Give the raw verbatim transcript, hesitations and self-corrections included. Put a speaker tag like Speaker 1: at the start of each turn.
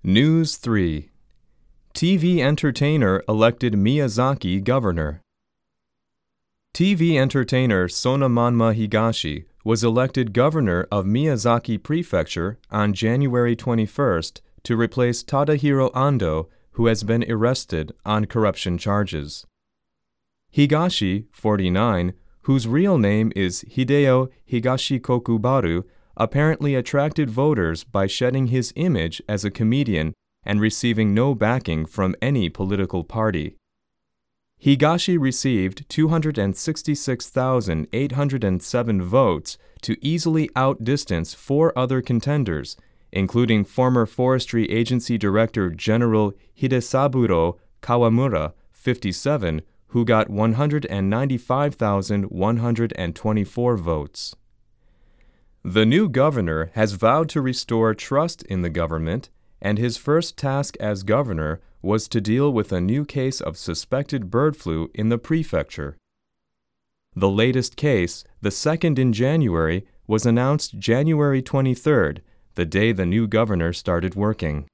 Speaker 1: News three. T V entertainer elected Miyazaki governor. T V entertainer Sona Manma Higashi was elected governor of Miyazaki Prefecture on January twenty-first to replace Tadahiro Ando, who has been arrested on corruption charges. Higashi, forty-nine, whose real name is Hideo Higashikokubaru, apparently attracted voters by shedding his image as a comedian and receiving no backing from any political party. Higashi received two hundred sixty-six thousand eight hundred seven votes to easily outdistance four other contenders, including former Forestry Agency Director General Hidesaburo Kawamura, fifty-seven, who got one hundred ninety-five thousand one hundred twenty-four votes. The new governor has vowed to restore trust in the government, and his first task as governor was to deal with a new case of suspected bird flu in the prefecture. The latest case, the second in January, was announced January twenty-third, the day the new governor started working.